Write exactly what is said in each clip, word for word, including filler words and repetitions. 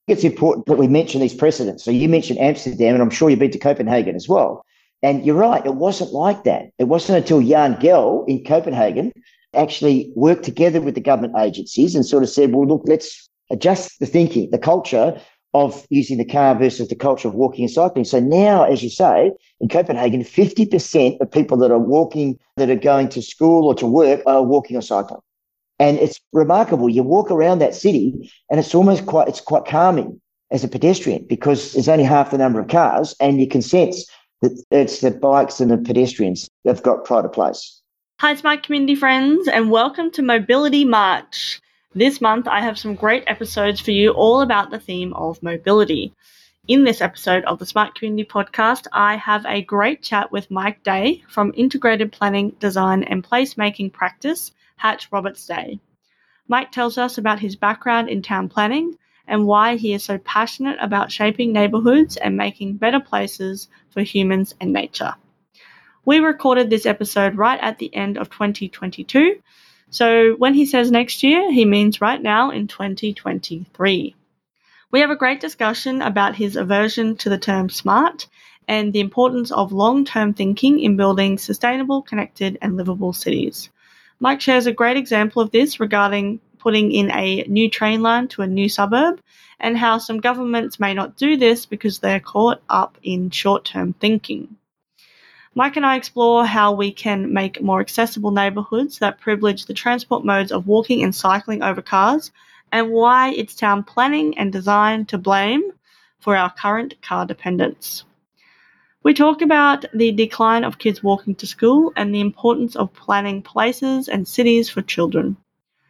it's important that we mention these precedents. So you mentioned Amsterdam, and I'm sure you've been to Copenhagen as well. And you're right, it wasn't like that. It wasn't until Jan Gehl in Copenhagen actually worked together with the government agencies and sort of said, well, look, let's adjust the thinking, the culture of using the car versus the culture of walking and cycling. So now, as you say, in Copenhagen, fifty percent of people that are walking, that are going to school or to work are walking or cycling. And it's remarkable. You walk around that city and it's almost quite, it's quite calming as a pedestrian because there's only half the number of cars and you can sense that it's the bikes and the pedestrians that have got pride of place. Hi, Smart Community friends, and welcome to Mobility March. This month, I have some great episodes for you all about the theme of mobility. In this episode of the Smart Community Podcast, I have a great chat with Mike Day from Integrated Planning, Design and Placemaking Practice, Hatch Roberts Day. Mike tells us about his background in town planning and why he is so passionate about shaping neighbourhoods and making better places for humans and nature. We recorded this episode right at the end of twenty twenty-two, so when he says next year, he means right now in twenty twenty-three. We have a great discussion about his aversion to the term smart and the importance of long-term thinking in building sustainable, connected and livable cities. Mike shares a great example of this regarding putting in a new train line to a new suburb and how some governments may not do this because they're caught up in short-term thinking. Mike and I explore how we can make more accessible neighbourhoods that privilege the transport modes of walking and cycling over cars, and why it's town planning and design to blame for our current car dependence. We talk about the decline of kids walking to school and the importance of planning places and cities for children.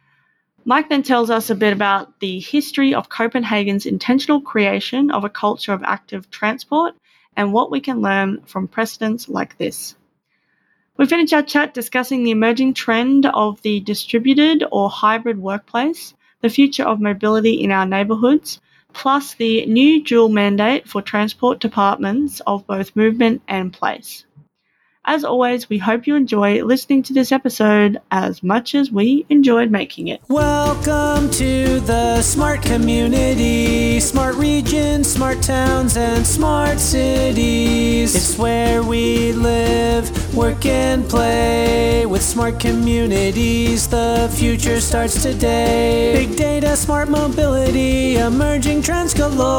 Mike then tells us a bit about the history of Copenhagen's intentional creation of a culture of active transport and what we can learn from precedents like this. We finish our chat discussing the emerging trend of the distributed or hybrid workplace, the future of mobility in our neighbourhoods, plus the new dual mandate for transport departments of both movement and place. As always, we hope you enjoy listening to this episode as much as we enjoyed making it. Welcome to the Smart Community, smart regions, smart towns, and smart cities. It's where we live, work, and play. With smart communities, the future starts today. Big data, smart mobility, emerging trends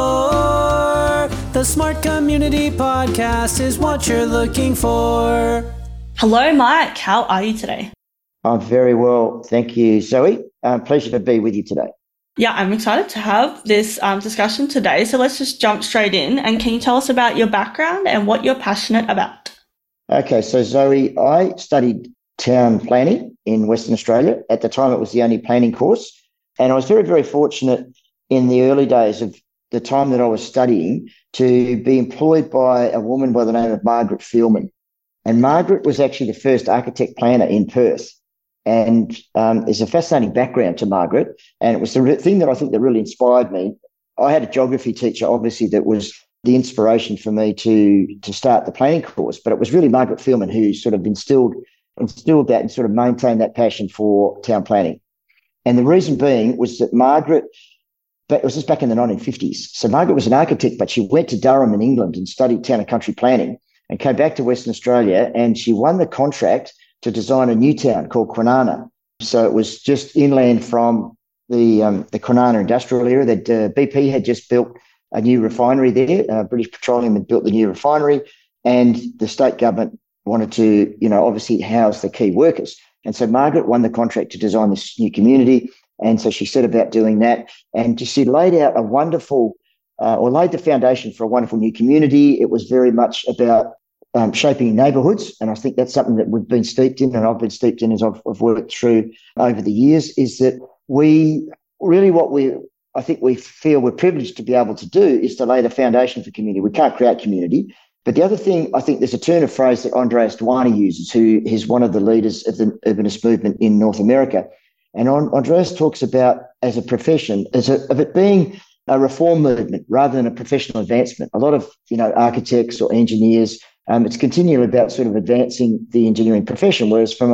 galore. The Smart Community Podcast is what you're looking for. Hello, Mike. How are you today? I'm very well. Thank you, Zoe. Uh, pleasure to be with you today. Yeah, I'm excited to have this um, discussion today. So let's just jump straight in. And can you tell us about your background and what you're passionate about? Okay, so Zoe, I studied town planning in Western Australia. At the time, it was the only planning course. And I was very, very fortunate in the early days of the time that I was studying to be employed by a woman by the name of Margaret Fielman. And Margaret was actually the first architect planner in Perth. And um, there's a fascinating background to Margaret. And it was the thing that I think that really inspired me. I had a geography teacher, obviously, that was the inspiration for me to, to start the planning course. But it was really Margaret Fielman who sort of instilled, instilled that and sort of maintained that passion for town planning. And the reason being was that Margaret, but it was just back in the nineteen fifties. So Margaret was an architect, but she went to Durham in England and studied town and country planning and came back to Western Australia, and she won the contract to design a new town called Kwinana. So it was just inland from the um, the Kwinana industrial area. That uh, B P had just built a new refinery there. Uh, British Petroleum had built the new refinery, and the state government wanted to, you know, obviously house the key workers. And so Margaret won the contract to design this new community. And so she set about doing that, and she laid out a wonderful, uh, or laid the foundation for a wonderful new community. It was very much about um, shaping neighbourhoods, and I think that's something that we've been steeped in, and I've been steeped in as I've, I've worked through over the years, is that we really what we, I think we feel we're privileged to be able to do is to lay the foundation for community. We can't create community. But the other thing, I think there's a turn of phrase that Andreas Duany uses, who is one of the leaders of the urbanist movement in North America. And Andreas talks about, as a profession, as a, of it being a reform movement rather than a professional advancement. A lot of, you know, architects or engineers, um, it's continually about sort of advancing the engineering profession, whereas from a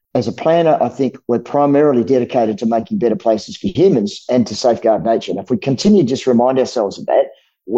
as a planner, I think we're primarily dedicated to making better places for humans and to safeguard nature. And if we continue to just remind ourselves of that,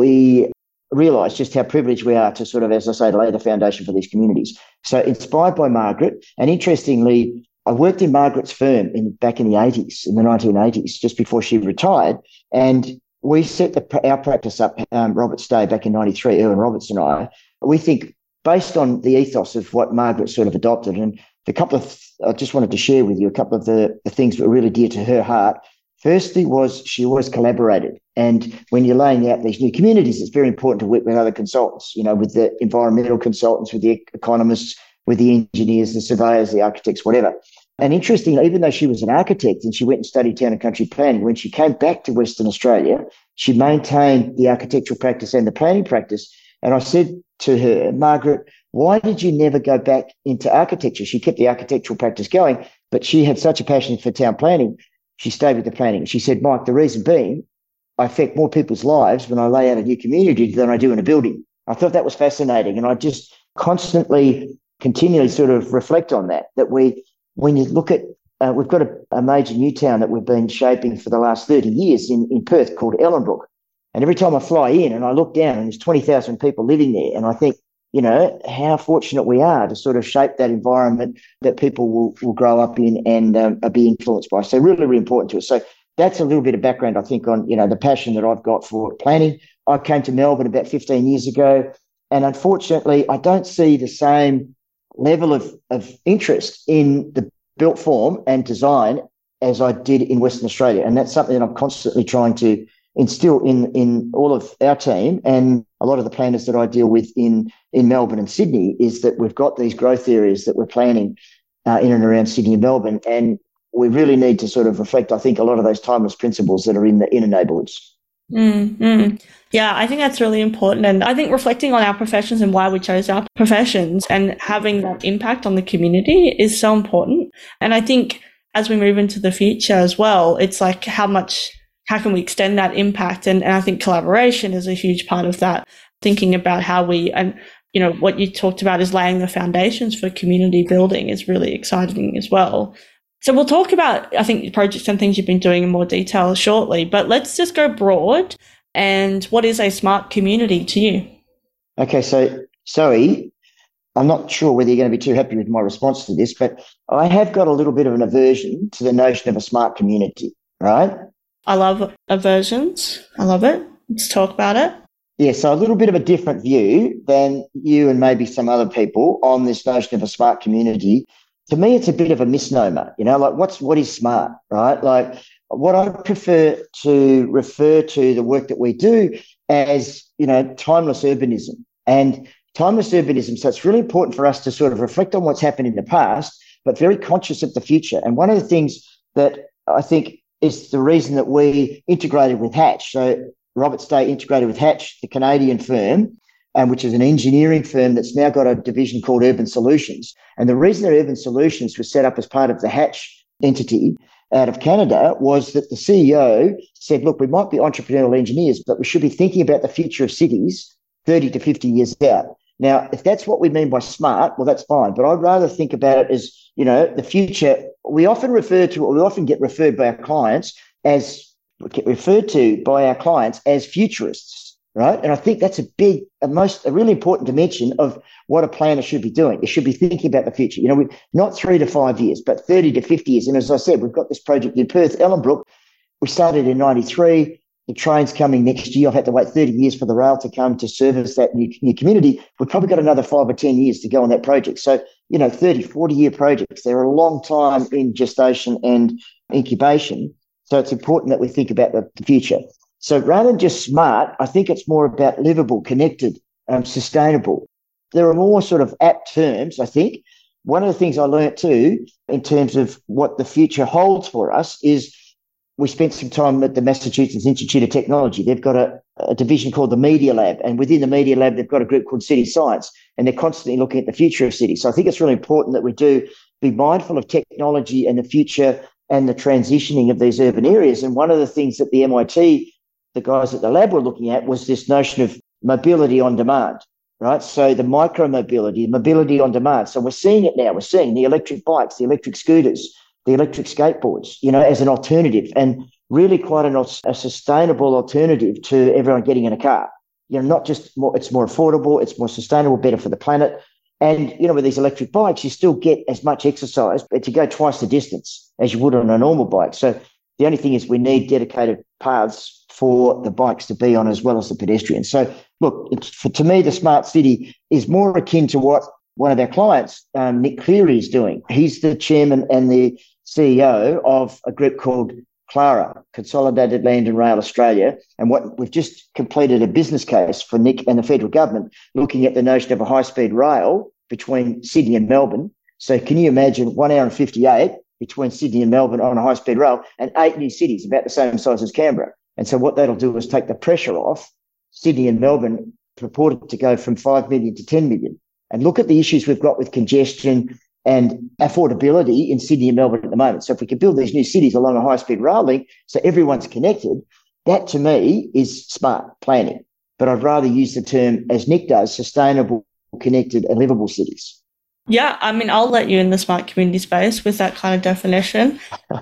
we realise just how privileged we are to sort of, as I say, lay the foundation for these communities. So inspired by Margaret, and interestingly, I worked in Margaret's firm in back in the eighties, in the nineteen eighties, just before she retired, and we set the, our practice up, um, Robert Stay, back in ninety-three, Erwin Roberts and I, we think based on the ethos of what Margaret sort of adopted. And the couple of, I just wanted to share with you a couple of the, the things that were really dear to her heart. Firstly was she always collaborated. And when you're laying out these new communities, it's very important to work with other consultants, you know, with the environmental consultants, with the economists, with the engineers, the surveyors, the architects, whatever. And interestingly, even though she was an architect and she went and studied town and country planning, when she came back to Western Australia, she maintained the architectural practice and the planning practice. And I said to her, Margaret, why did you never go back into architecture? She kept the architectural practice going, but she had such a passion for town planning, she stayed with the planning. She said, Mike, the reason being, I affect more people's lives when I lay out a new community than I do in a building. I thought that was fascinating. And I just constantly, continually sort of reflect on that, that we, when you look at, uh, we've got a, a major new town that we've been shaping for the last thirty years in, in Perth called Ellenbrook. And every time I fly in and I look down and there's twenty thousand people living there, and I think, you know, how fortunate we are to sort of shape that environment that people will, will grow up in and um, be influenced by. So really, really important to us. So that's a little bit of background, I think, on, you know, the passion that I've got for planning. I came to Melbourne about fifteen years ago, and unfortunately, I don't see the same level of, of interest in the built form and design as I did in Western Australia. And that's something that I'm constantly trying to instill in, in all of our team and a lot of the planners that I deal with in, in Melbourne and Sydney, is that we've got these growth areas that we're planning uh, in and around Sydney and Melbourne. And we really need to sort of reflect, I think, a lot of those timeless principles that are in the inner neighbourhoods. Mm-hmm. Yeah, I think that's really important. And I think reflecting on our professions and why we chose our professions and having that impact on the community is so important. And I think as we move into the future as well, it's like how much, how can we extend that impact? And, and I think collaboration is a huge part of that, thinking about how we, and you know, what you talked about is laying the foundations for community building is really exciting as well. So we'll talk about, I think, projects and things you've been doing in more detail shortly, but let's just go broad. And what is a smart community to you? Okay, so, Zoe, I'm not sure whether you're going to be too happy with my response to this, but I have got a little bit of an aversion to the notion of a smart community, right? I love aversions. I love it. Let's talk about it. Yeah, so a little bit of a different view than you and maybe some other people on this notion of a smart community. To me, it's a bit of a misnomer, you know, like what's what is smart, right? Like what I prefer to refer to the work that we do as, you know, timeless urbanism. And timeless urbanism, so it's really important for us to sort of reflect on what's happened in the past, but very conscious of the future. And one of the things that I think is the reason that we integrated with Hatch, so Robert Stay integrated with Hatch, the Canadian firm, um, which is an engineering firm that's now got a division called Urban Solutions. And the reason that Urban Solutions was set up as part of the Hatch entity out of Canada was that the C E O said, look, we might be entrepreneurial engineers, but we should be thinking about the future of cities thirty to fifty years out. Now, if that's what we mean by smart, well, that's fine. But I'd rather think about it as, you know, the future. We often refer to, or we often get referred by our clients as, get referred to by our clients as futurists, right? And I think that's a big, a most, a really important dimension of what a planner should be doing. It should be thinking about the future. You know, we, not three to five years, but thirty to fifty years. And as I said, we've got this project in Perth, Ellenbrook. We started in ninety-three. The train's coming next year. I've had to wait thirty years for the rail to come to service that new, new community. We've probably got another five or ten years to go on that project. So, you know, thirty, forty year projects, they're a long time in gestation and incubation. So it's important that we think about the, the future. So rather than just smart, I think it's more about livable, connected, um, sustainable. There are more sort of apt terms, I think. One of the things I learned too, in terms of what the future holds for us, is we spent some time at the Massachusetts Institute of Technology. They've got a, a division called the Media Lab, and within the Media Lab, they've got a group called City Science, and they're constantly looking at the future of cities. So I think it's really important that we do be mindful of technology and the future and the transitioning of these urban areas. And one of the things that the M I T, the guys at the lab were looking at, was this notion of mobility on demand. right? So the micro mobility, mobility on demand. So we're seeing it now. We're seeing the electric bikes, the electric scooters, the electric skateboards, you know, as an alternative, and really quite an, a sustainable alternative to everyone getting in a car. You know, not just more, it's more affordable, it's more sustainable, better for the planet. And, you know, with these electric bikes, you still get as much exercise, but you go twice the distance as you would on a normal bike. So the only thing is we need dedicated paths for the bikes to be on as well as the pedestrians. So, look, it's, for, to me, the smart city is more akin to what one of our clients, um, Nick Cleary, is doing. He's the chairman and the C E O of a group called Clara, Consolidated Land and Rail Australia. And what we've just completed a business case for Nick and the federal government looking at the notion of a high-speed rail between Sydney and Melbourne. So can you imagine one hour and fifty-eight between Sydney and Melbourne on a high-speed rail, and eight new cities about the same size as Canberra? And so what that'll do is take the pressure off Sydney and Melbourne, purported to go from five million to ten million. And look at the issues we've got with congestion and affordability in Sydney and Melbourne at the moment. So if we could build these new cities along a high-speed rail link so everyone's connected, that to me is smart planning. But I'd rather use the term, as Nick does, sustainable, connected and livable cities. Yeah, I mean, I'll let you in the smart community space with that kind of definition. no,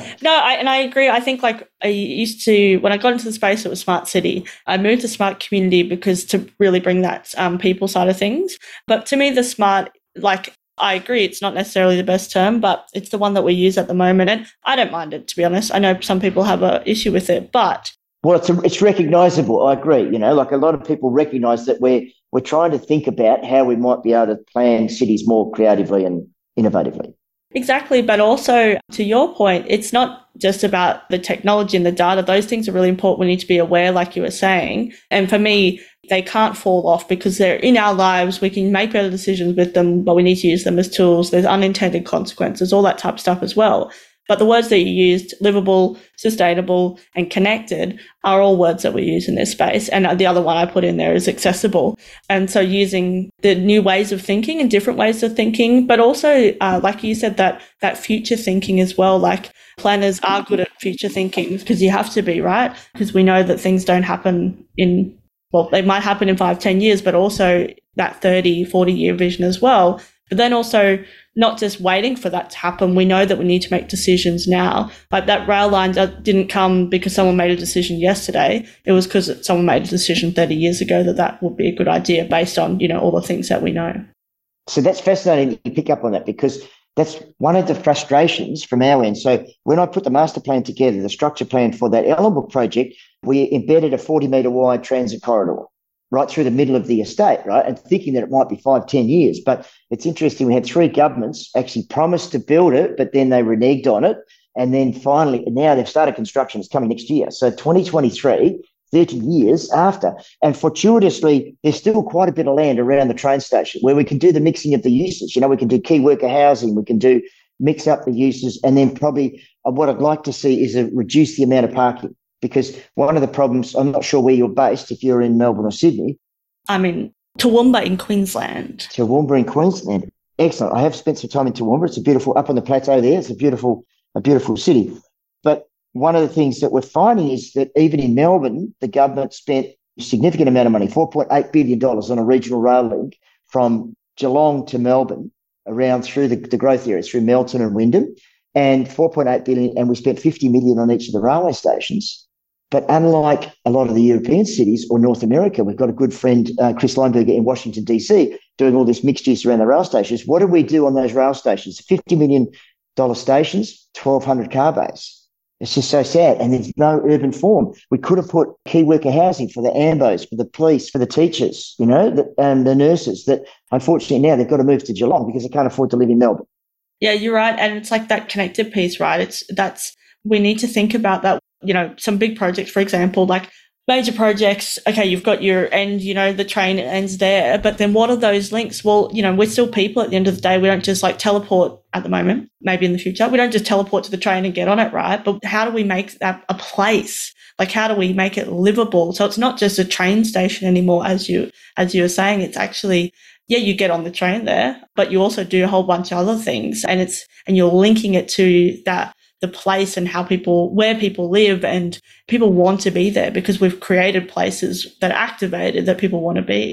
I, and I agree. I think like I used to, when I got into the space, it was smart city. I moved to smart community because to really bring that um, people side of things. But to me, the smart, like, I agree, it's not necessarily the best term, but it's the one that we use at the moment. And I don't mind it, to be honest. I know some people have an issue with it, but... Well, it's a, it's recognisable, I agree. You know, like a lot of people recognise that we're, we're trying to think about how we might be able to plan cities more creatively and innovatively. Exactly, but also, to your point, it's not just about the technology and the data. Those things are really important. We need to be aware, like you were saying. And for me, they can't fall off because they're in our lives. We can make better decisions with them, but we need to use them as tools. There's unintended consequences, all that type of stuff as well. But the words that you used, livable, sustainable, and connected, are all words that we use in this space. And the other one I put in there is accessible. And so using the new ways of thinking and different ways of thinking, but also, uh, like you said, that that future thinking as well. Like planners are good at future thinking because you have to be, right? Because we know that things don't happen in, well, they might happen in five, ten years, but also that thirty, forty year vision as well. But then also not just waiting for that to happen. We know that we need to make decisions now. Like that rail line didn't come because someone made a decision yesterday. It was because someone made a decision thirty years ago that that would be a good idea based on, you know, all the things that we know. So that's fascinating you pick up on that because that's one of the frustrations from our end. So when I put the master plan together, the structure plan for that Ellenbrook project, we embedded a forty metre wide transit corridor right through the middle of the estate, right? And thinking that it might be five, ten years. But it's interesting, we had three governments actually promised to build it, but then they reneged on it. And then finally, now they've started construction. It's coming next year. So twenty twenty-three, thirty years after. And fortuitously, there's still quite a bit of land around the train station where we can do the mixing of the uses. You know, we can do key worker housing, we can do mix up the uses. And then probably uh, what I'd like to see is a, reduce the amount of parking. Because one of the problems, I'm not sure where you're based, if you're in Melbourne or Sydney. I'm in Toowoomba in Queensland. Toowoomba in Queensland. Excellent. I have spent some time in Toowoomba. It's a beautiful, up on the plateau there, it's a beautiful, a beautiful city. But one of the things that we're finding is that even in Melbourne, the government spent a significant amount of money, four point eight billion dollars on a regional rail link from Geelong to Melbourne, around through the, the growth areas, through Melton and Wyndham, and four point eight billion dollars, and we spent fifty million dollars on each of the railway stations. But unlike a lot of the European cities or North America, we've got a good friend, uh, Chris Leinberger in Washington, D C, doing all this mixed use around the rail stations. What did we do on those rail stations? fifty million dollars stations, twelve hundred car bays. It's just so sad. And there's no urban form. We could have put key worker housing for the A M B Os, for the police, for the teachers, you know, the, and the nurses that unfortunately now they've got to move to Geelong because they can't afford to live in Melbourne. Yeah, you're right. And it's like that connected piece, right? It's that's, we need to think about that. You know, some big projects, for example, like major projects, okay, you've got your end, you know, the train ends there, but then what are those links? Well, you know, we're still people at the end of the day. We don't just like teleport at the moment, maybe in the future. We don't just teleport to the train and get on it, right? But how do we make that a place? Like, how do we make it livable? So it's not just a train station anymore, as you, as you were saying. It's actually, yeah, you get on the train there, but you also do a whole bunch of other things, and it's, and you're linking it to that, the place and how people, where people live, and people want to be there because we've created places that are activated that people want to be.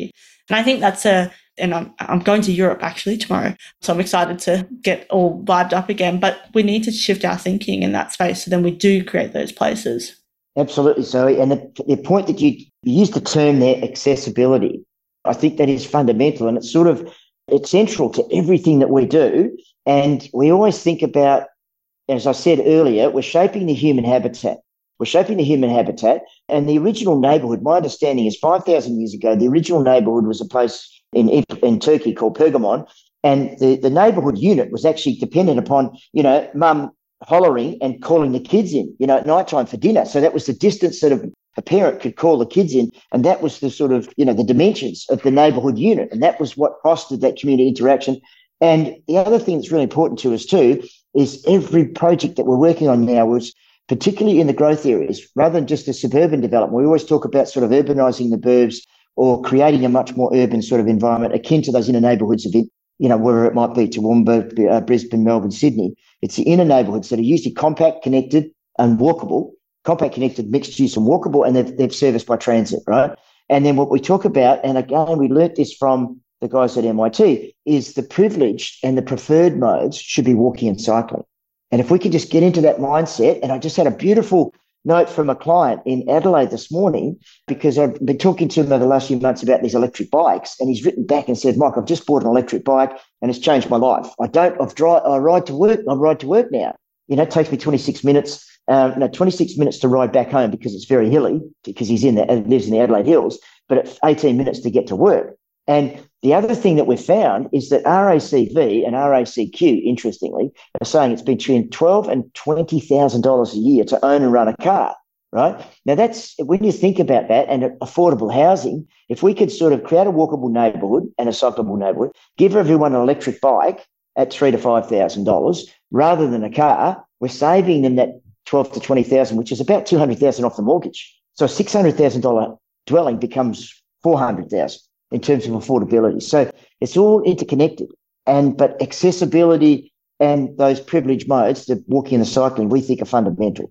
And I think that's a, and I'm, I'm going to Europe actually tomorrow, so I'm excited to get all vibed up again. But we need to shift our thinking in that space so then we do create those places. Absolutely, Zoe. And the, the point that you, you used the term there, accessibility, I think that is fundamental, and it's sort of, it's central to everything that we do. And we always think about, as I said earlier, we're shaping the human habitat. We're shaping the human habitat. And the original neighbourhood, my understanding is five thousand years ago, the original neighbourhood was a place in, in Turkey called Pergamon. And the, the neighbourhood unit was actually dependent upon, you know, mum hollering and calling the kids in, you know, at night time for dinner. So that was the distance that a, a parent could call the kids in. And that was the sort of, you know, the dimensions of the neighbourhood unit. And that was what fostered that community interaction. And the other thing that's really important to us too is every project that we're working on now was particularly in the growth areas, rather than just the suburban development. We always talk about sort of urbanising the burbs or creating a much more urban sort of environment akin to those inner neighbourhoods of, you know, where it might be Toowoomba, uh, Brisbane, Melbourne, Sydney. It's the inner neighbourhoods that are usually compact, connected and walkable, compact, connected, mixed use and walkable, and they've, they've serviced by transit, right? And then what we talk about, and again, we learnt this from the guys at M I T, is the privileged and the preferred modes should be walking and cycling. And if we could just get into that mindset, and I just had a beautiful note from a client in Adelaide this morning, because I've been talking to him over the last few months about these electric bikes, and he's written back and said, Mike, I've just bought an electric bike and it's changed my life. I don't, I've drive, I ride to work, I ride to work now. You know, it takes me twenty-six minutes, um, no, twenty-six minutes to ride back home because it's very hilly, because he's in the, lives in the Adelaide Hills, but it's eighteen minutes to get to work. And the other thing that we've found is that R A C V and R A C Q, interestingly, are saying it's between twelve thousand dollars and twenty thousand dollars a year to own and run a car, right? Now, that's, when you think about that and affordable housing, if we could sort of create a walkable neighbourhood and a cyclable neighbourhood, give everyone an electric bike at three thousand to five thousand dollars rather than a car, we're saving them that twelve thousand to twenty thousand dollars, which is about two hundred thousand dollars off the mortgage. So a six hundred thousand dollars dwelling becomes four hundred thousand dollars. In terms of affordability. So it's all interconnected. And but accessibility and those privileged modes, the walking and the cycling, we think are fundamental.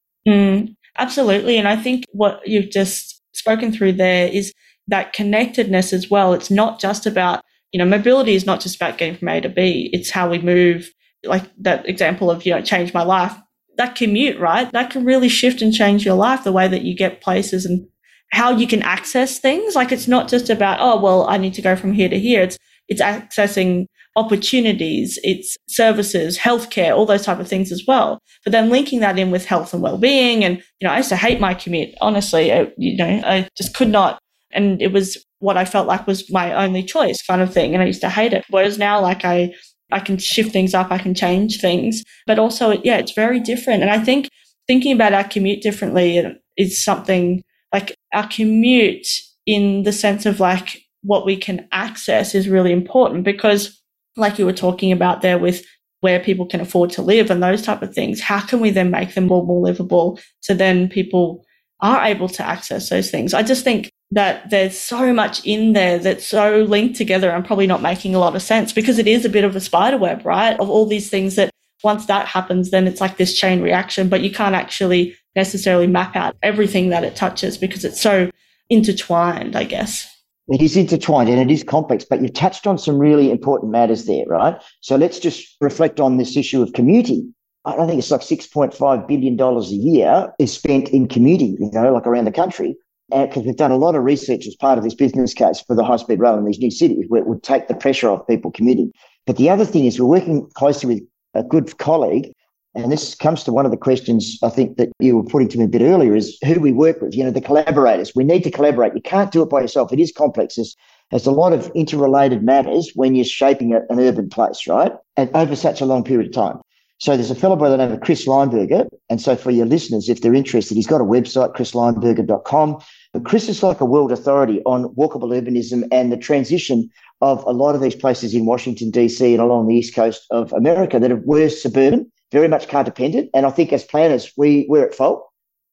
Mm, absolutely. And I think what you've just spoken through there is that connectedness as well. It's not just about, you know, mobility is not just about getting from A to B. It's how we move, like that example of, you know, change my life. That commute, right? That can really shift and change your life, the way that you get places and how you can access things. Like, it's not just about, oh, well, I need to go from here to here. It's it's accessing opportunities, it's services, healthcare, all those type of things as well. But then linking that in with health and well-being. And, you know, I used to hate my commute. Honestly, I, you know, I just could not. And it was what I felt like was my only choice kind of thing. And I used to hate it. Whereas now, like, I, I can shift things up, I can change things. But also, yeah, it's very different. And I think thinking about our commute differently is something, like, our commute in the sense of like what we can access is really important, because like you were talking about there with where people can afford to live and those type of things, how can we then make them more, more livable so then people are able to access those things? I just think that there's so much in there that's so linked together and probably not making a lot of sense, because it is a bit of a spider web, right, of all these things that once that happens, then it's like this chain reaction, but you can't actually necessarily map out everything that it touches because it's so intertwined, I guess. It is intertwined and it is complex, but you've touched on some really important matters there, right? So let's just reflect on this issue of commuting. I don't think it's like six point five billion dollars a year is spent in commuting, you know, like around the country. Because we've done a lot of research as part of this business case for the high-speed rail in these new cities, where it would take the pressure off people commuting. But the other thing is we're working closely with a good colleague, and this comes to one of the questions I think that you were putting to me a bit earlier, is who do we work with? You know, the collaborators. We need to collaborate. You can't do it by yourself. It is complex. There's, there's a lot of interrelated matters when you're shaping a, an urban place, right? And over such a long period of time. So there's a fellow by the name of Chris Lineberger. And so for your listeners, if they're interested, he's got a website, chris lineberger dot com. But Chris is like a world authority on walkable urbanism and the transition of a lot of these places in Washington, D C and along the east coast of America that were suburban, very much car dependent. And I think as planners, we we're at fault.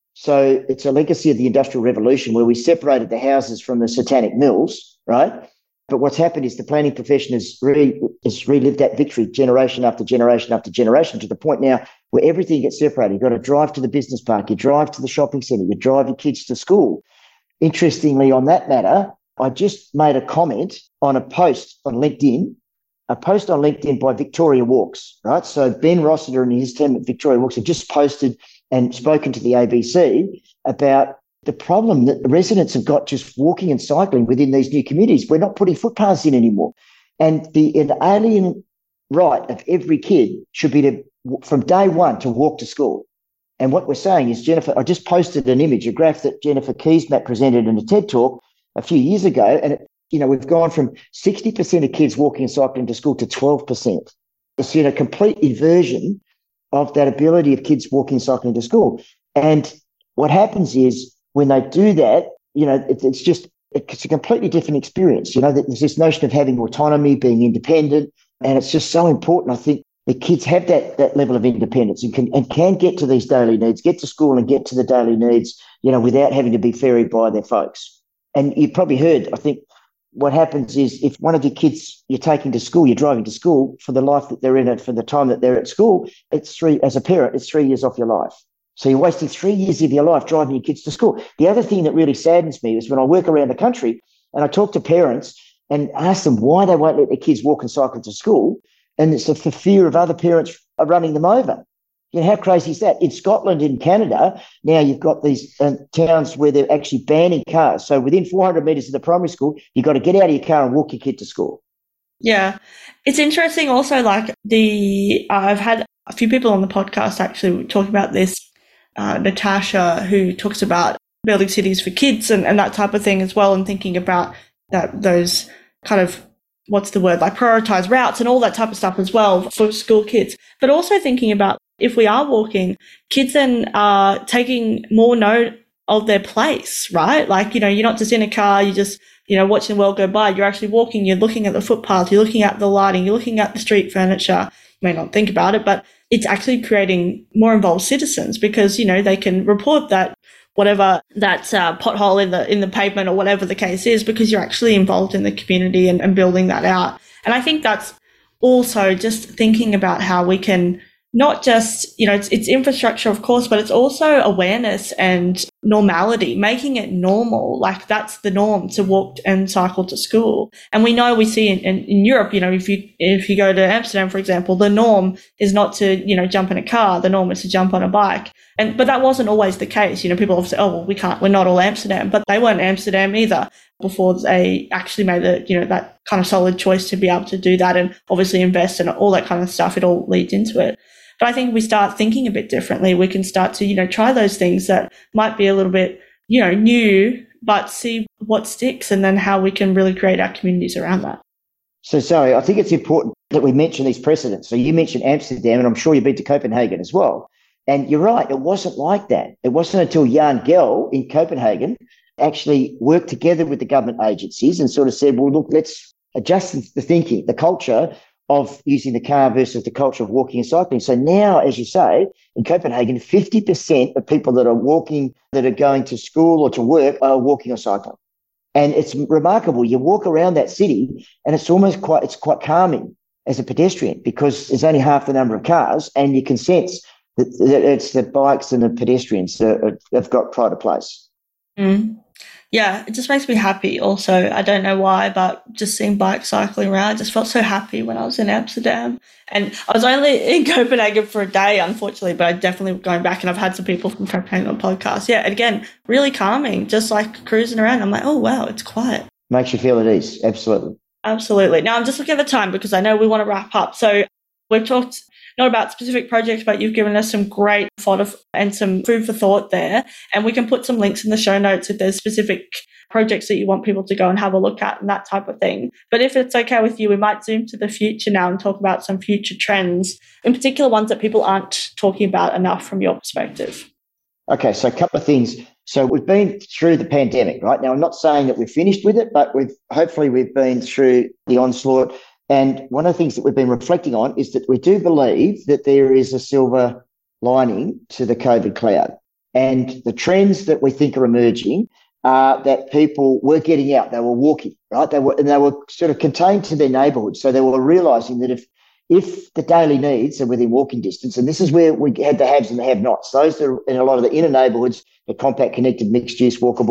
So it's a legacy of the Industrial Revolution where we separated the houses from the satanic mills, right? But what's happened is the planning profession has, re, has relived that victory generation after generation after generation, to the point now where everything gets separated. You've got to drive to the business park, you drive to the shopping centre, you drive your kids to school. Interestingly, on that matter, I just made a comment on a post on LinkedIn, a post on LinkedIn by Victoria Walks, right? So Ben Rossiter and his team at Victoria Walks have just posted and spoken to the A B C about the problem that the residents have got just walking and cycling within these new communities. We're not putting footpaths in anymore. And the alien right of every kid should be to, from day one, to walk to school. And what we're saying is, Jennifer, I just posted an image, a graph that Jennifer Keysmat presented in a TED Talk a few years ago. And, it, you know, we've gone from sixty percent of kids walking and cycling to school to twelve percent. It's, you know, a complete inversion of that ability of kids walking and cycling to school. And what happens is when they do that, you know, it, it's just, it's a completely different experience. You know, there's this notion of having autonomy, being independent. And it's just so important, I think, the kids have that that level of independence and can and can get to these daily needs, get to school and get to the daily needs, you know, without having to be ferried by their folks. And you've probably heard, I think, what happens is if one of your kids you're taking to school, you're driving to school for the life that they're in and for the time that they're at school, it's three, as a parent, it's three years off your life. So you're wasting three years of your life driving your kids to school. The other thing that really saddens me is when I work around the country and I talk to parents and ask them why they won't let their kids walk and cycle to school. And it's for fear of other parents are running them over. You know, how crazy is that? In Scotland, in Canada, now you've got these uh, towns where they're actually banning cars. So within four hundred metres of the primary school, you've got to get out of your car and walk your kid to school. Yeah. It's interesting also, like the, uh, I've had a few people on the podcast actually talking about this, uh, Natasha, who talks about building cities for kids and, and that type of thing as well, and thinking about that those kind of, what's the word, like prioritize routes and all that type of stuff as well for school kids. But also thinking about if we are walking, kids then are taking more note of their place, right? Like, you know, you're not just in a car, you're just, you know, watching the world go by. You're actually walking, you're looking at the footpath, you're looking at the lighting, you're looking at the street furniture. You may not think about it, but it's actually creating more involved citizens because, you know, they can report that whatever that uh, pothole in the in the pavement or whatever the case is, because you're actually involved in the community and, and building that out. And I think that's also just thinking about how we can not just, you know, it's, it's infrastructure, of course, but it's also awareness and normality, making it normal. Like that's the norm to walk and cycle to school. And we know we see in, in, in Europe, you know, if you if you go to Amsterdam, for example, the norm is not to, you know, jump in a car. The norm is to jump on a bike. And but that wasn't always the case. You know, people obviously, oh, well, we can't, we're not all Amsterdam, but they weren't Amsterdam either before they actually made the, you know, that kind of solid choice to be able to do that and obviously invest and all that kind of stuff. It all leads into it. But I think if we start thinking a bit differently, we can start to, you know, try those things that might be a little bit, you know, new, but see what sticks and then how we can really create our communities around that. So, Zoe, I think it's important that we mention these precedents. So you mentioned Amsterdam, and I'm sure you've been to Copenhagen as well. And you're right, it wasn't like that. It wasn't until Jan Gehl in Copenhagen actually worked together with the government agencies and sort of said, well, look, let's adjust the thinking, the culture of using the car versus the culture of walking and cycling. So now, as you say, in Copenhagen, fifty percent of people that are walking, that are going to school or to work are walking or cycling. And it's remarkable. You walk around that city and it's almost quite, it's quite calming as a pedestrian because there's only half the number of cars and you can sense that it's the bikes and the pedestrians that have got pride of place. Mm. Yeah, it just makes me happy also. I don't know why, but just seeing bike cycling around, I just felt so happy when I was in Amsterdam. And I was only in Copenhagen for a day, unfortunately, but I definitely going back and I've had some people from Copenhagen on podcasts. Yeah, again, really calming, just like cruising around. I'm like, oh, wow, it's quiet. Makes you feel at ease. Absolutely. Absolutely. Now, I'm just looking at the time because I know we want to wrap up. So we've talked not about specific projects, but you've given us some great fodder and some food for thought there. And we can put some links in the show notes if there's specific projects that you want people to go and have a look at and that type of thing. But if it's okay with you, we might zoom to the future now and talk about some future trends, in particular ones that people aren't talking about enough from your perspective. Okay, so a couple of things. So we've been through the pandemic, right? Now, I'm not saying that we've finished with it, but we've hopefully we've been through the onslaught. And one of the things that we've been reflecting on is that we do believe that there is a silver lining to the COVID cloud. And the trends that we think are emerging are that people were getting out, they were walking, right? They were, and they were sort of contained to their neighbourhood. So they were realising that if if the daily needs are within walking distance, and this is where we had the haves and the have-nots, those that are in a lot of the inner neighbourhoods, the compact, connected, mixed-use, walkable,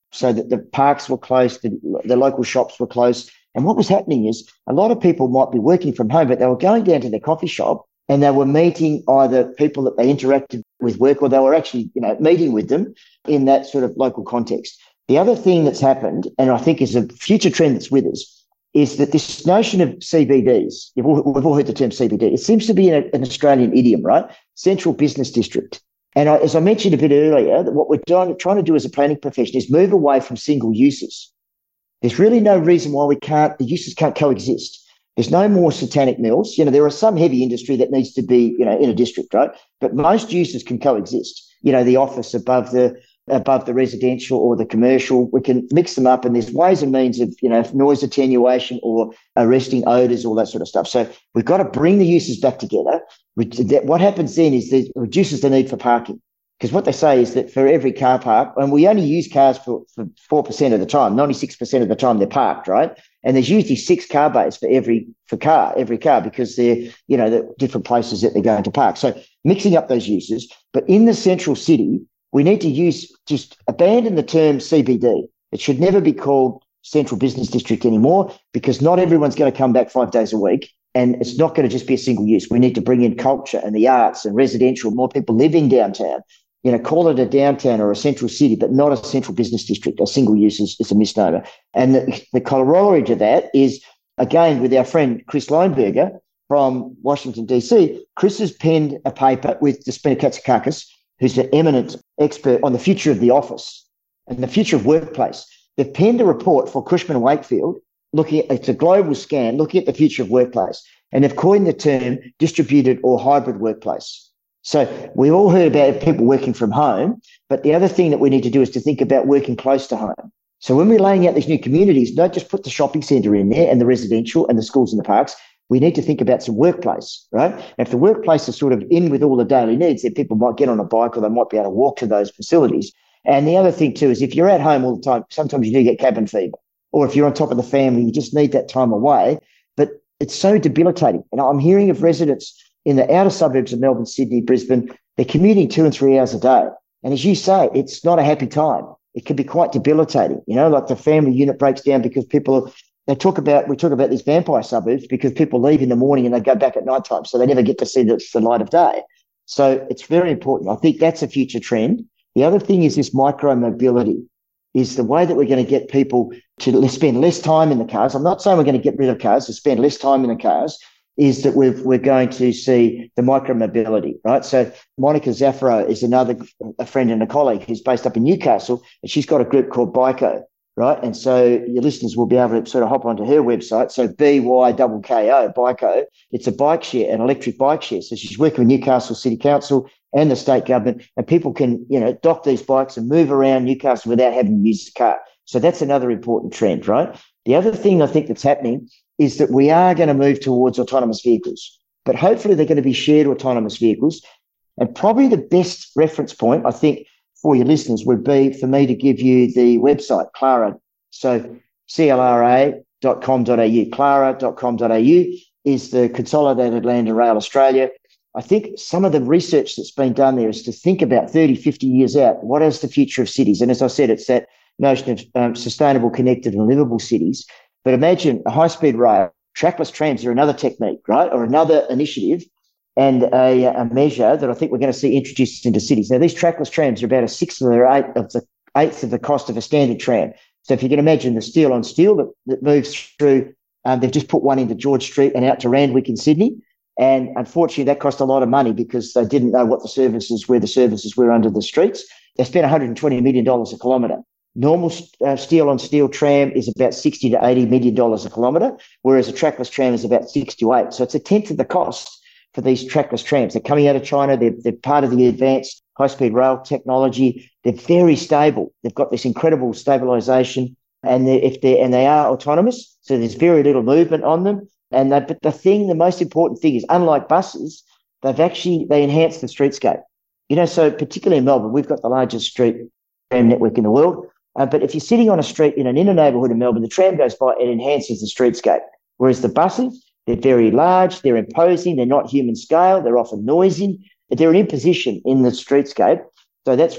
so that the parks were closed, the, the local shops were closed. And what was happening is a lot of people might be working from home, but they were going down to their coffee shop and they were meeting either people that they interacted with work, or they were actually, you know, meeting with them in that sort of local context. The other thing that's happened, and I think is a future trend that's with us, is that this notion of C B Ds, you've all, we've all heard the term C B D, it seems to be an, an Australian idiom, right? Central Business District. And I, as I mentioned a bit earlier, that what we're trying, trying to do as a planning profession is move away from single uses. There's really no reason why we can't, the uses can't coexist. There's no more satanic mills. You know, there are some heavy industry that needs to be, you know, in a district, right? But most uses can coexist. You know, the office above the above the residential or the commercial, we can mix them up, and there's ways and means of, you know, noise attenuation or arresting odours, all that sort of stuff. So we've got to bring the uses back together. What happens then is that it reduces the need for parking, because what they say is that for every car park, and we only use cars for, for four percent of the time, ninety-six percent of the time they're parked, right? And there's usually six car bays for every for car, every car, because they're, you know, the different places that they're going to park. So mixing up those uses, but in the central city, we need to use, just abandon the term C B D. It should never be called Central Business District anymore, because not everyone's going to come back five days a week, and it's not going to just be a single use. We need to bring in culture and the arts and residential, more people living downtown. You know, call it a downtown or a central city, but not a central business district. A single use is, is a misnomer. And the, the corollary to that is, again, with our friend Chris Leinberger from Washington, D C, Chris has penned a paper with Despina Katsakakis, who's an eminent expert on the future of the office and the future of workplace. They've penned a report for Cushman & Wakefield, looking at, it's a global scan, looking at the future of workplace. And they've coined the term distributed or hybrid workplace. So we've all heard about people working from home, but the other thing that we need to do is to think about working close to home. So when we're laying out these new communities, don't just put the shopping centre in there and the residential and the schools and the parks. We need to think about some workplace, right? And if the workplace is sort of in with all the daily needs, then people might get on a bike or they might be able to walk to those facilities. And the other thing too is, if you're at home all the time, sometimes you do get cabin fever. Or if you're on top of the family, you just need that time away. But it's so debilitating. And I'm hearing of residents in the outer suburbs of Melbourne, Sydney, Brisbane, they're commuting two and three hours a day. And as you say, it's not a happy time. It can be quite debilitating. You know, like the family unit breaks down because people, they talk about, we talk about these vampire suburbs because people leave in the morning and they go back at night time. So they never get to see the, the light of day. So it's very important. I think that's a future trend. The other thing is this micro mobility, is the way that we're going to get people to spend less time in the cars. I'm not saying we're going to get rid of cars, to spend less time in the cars, is that we've, we're going to see the micro-mobility, right? So Monica Zaffaro is another, a friend and a colleague who's based up in Newcastle, and she's got a group called Byko, right? And so your listeners will be able to sort of hop onto her website. So B Y K K O, Byko. It's a bike share, an electric bike share. So she's working with Newcastle City Council and the state government, and people can, you know, dock these bikes and move around Newcastle without having to use the car. So that's another important trend, right? The other thing I think that's happening is that we are going to move towards autonomous vehicles, but hopefully they're going to be shared autonomous vehicles. And probably the best reference point, I think, for your listeners would be for me to give you the website, Clara. So C L R A dot com dot A U, Clara dot com dot A U is the Consolidated Land and Rail Australia. I think some of the research that's been done there is to think about thirty, fifty years out, what is the future of cities? And as I said, it's that notion of um, sustainable, connected and livable cities. But imagine a high-speed rail, trackless trams are another technique, right, or another initiative and a, a measure that I think we're going to see introduced into cities. Now, these trackless trams are about a sixth or eighth of the eighth of the cost of a standard tram. So if you can imagine the steel on steel that, that moves through, um, they've just put one into George Street and out to Randwick in Sydney. And unfortunately, that cost a lot of money because they didn't know what the services, where the services were under the streets. They spent one hundred twenty million dollars a kilometre. Normal uh, steel on steel tram is about sixty to eighty million dollars a kilometre, whereas a trackless tram is about six to eight. So it's a tenth of the cost for these trackless trams. They're coming out of China. They're, they're part of the advanced high-speed rail technology. They're very stable. They've got this incredible stabilisation, and they if they and they are autonomous. So there's very little movement on them. And they, but the thing, the most important thing is, unlike buses, they've actually they enhance the streetscape. You know, so particularly in Melbourne, we've got the largest street tram network in the world. Uh, but if you're sitting on a street in an inner neighbourhood in Melbourne, the tram goes by, it enhances the streetscape. Whereas the buses, they're very large, they're imposing, they're not human scale, they're often noisy, but they're an imposition in the streetscape. So that's where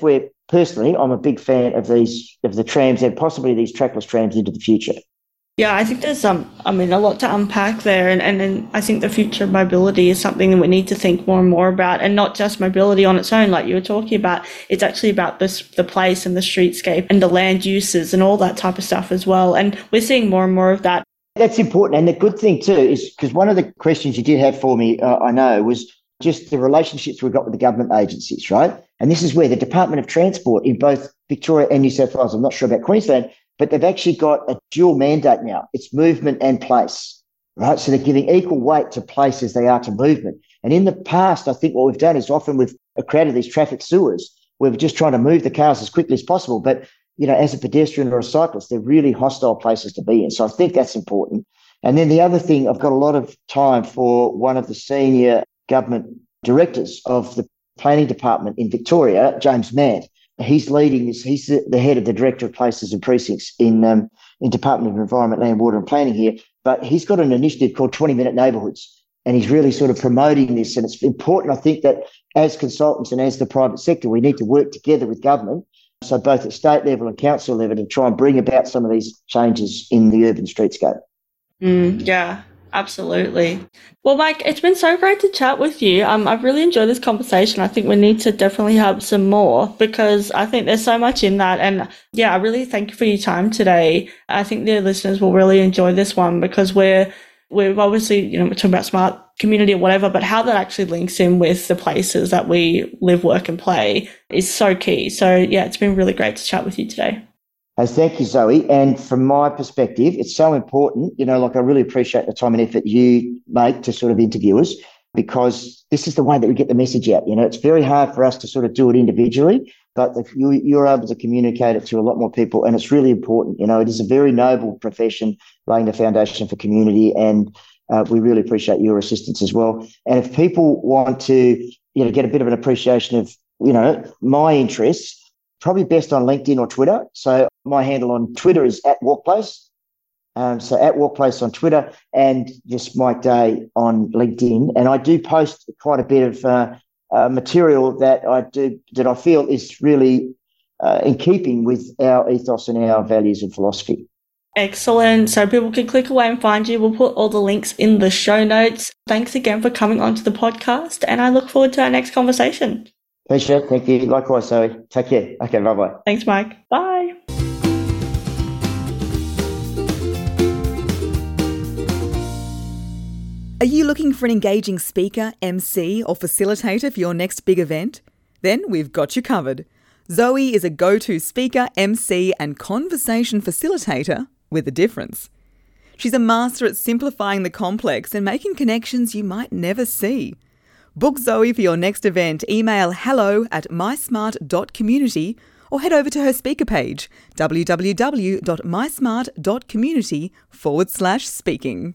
personally, I'm a big fan of these of the trams and possibly these trackless trams into the future. Yeah, I think there's um, I mean, a lot to unpack there, and and then I think the future of mobility is something that we need to think more and more about, and not just mobility on its own, like you were talking about. It's actually about this the place and the streetscape and the land uses and all that type of stuff as well. And we're seeing more and more of that. That's important, and the good thing too is because one of the questions you did have for me, uh, I know, was just the relationships we've got with the government agencies, right? And this is where the Department of Transport in both Victoria and New South Wales, I'm not sure about Queensland, but they've actually got a dual mandate now. It's movement and place, right? So they're giving equal weight to place as they are to movement. And in the past, I think what we've done is often we've created these traffic sewers where we're just trying to move the cars as quickly as possible. But, you know, as a pedestrian or a cyclist, they're really hostile places to be in. So I think that's important. And then the other thing, I've got a lot of time for one of the senior government directors of the planning department in Victoria, James Mann. He's leading this. He's the, the head of the Director of Places and Precincts in um, in Department of Environment, Land, Water and Planning here. But he's got an initiative called twenty minute neighbourhoods, and he's really sort of promoting this. And it's important, I think, that as consultants and as the private sector, we need to work together with government, so both at state level and council level, to try and bring about some of these changes in the urban streetscape. Mm, yeah. Absolutely. Well, Mike, it's been so great to chat with you. Um, I've really enjoyed this conversation. I think we need to definitely have some more because I think there's so much in that. And yeah, I really thank you for your time today. I think the listeners will really enjoy this one because we're, we've obviously, you know, we're talking about smart community or whatever, but how that actually links in with the places that we live, work and play is so key. So yeah, it's been really great to chat with you today. Oh, thank you, Zoe. And from my perspective, it's so important, you know, like I really appreciate the time and effort you make to sort of interview us because this is the way that we get the message out. You know, it's very hard for us to sort of do it individually, but if you, you're able to communicate it to a lot more people, and it's really important. You know, it is a very noble profession, laying the foundation for community, and uh, we really appreciate your assistance as well. And if people want to, you know, get a bit of an appreciation of, you know, my interests, probably best on LinkedIn or Twitter. So my handle on Twitter is at Workplace. Um, so at Workplace on Twitter, and just Mike Day on LinkedIn. And I do post quite a bit of uh, uh, material that I do that I feel is really uh, in keeping with our ethos and our values and philosophy. Excellent. So people can click away and find you. We'll put all the links in the show notes. Thanks again for coming onto the podcast, and I look forward to our next conversation. Pleasure. Thank you. Likewise, Zoe. Take care. Okay, bye-bye. Thanks, Mike. Bye. Are you looking for an engaging speaker, M C or facilitator for your next big event? Then we've got you covered. Zoe is a go-to speaker, M C and conversation facilitator with a difference. She's a master at simplifying the complex and making connections you might never see. Book Zoe for your next event. Email hello at mysmart.community or head over to her speaker page, www.mysmart.community forward slash speaking.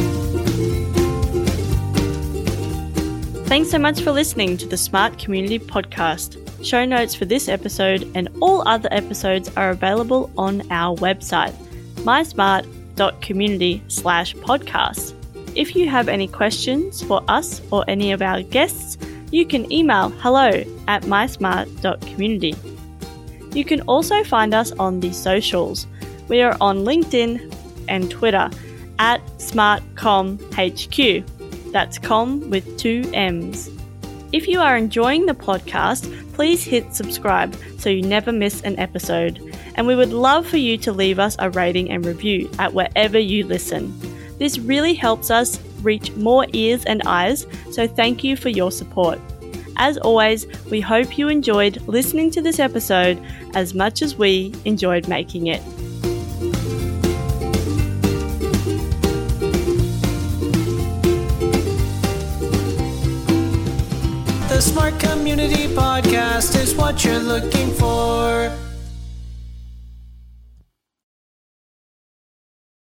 Thanks so much for listening to the Smart Community Podcast. Show notes for this episode and all other episodes are available on our website, mysmart.community slash podcasts. If you have any questions for us or any of our guests, you can email hello at mysmart.community. You can also find us on the socials. We are on LinkedIn and Twitter at SmartComHQ. That's com with two M's. If you are enjoying the podcast, please hit subscribe so you never miss an episode. And we would love for you to leave us a rating and review at wherever you listen. This really helps us reach more ears and eyes, so thank you for your support. As always, we hope you enjoyed listening to this episode as much as we enjoyed making it. The Smart Community Podcast is what you're looking for.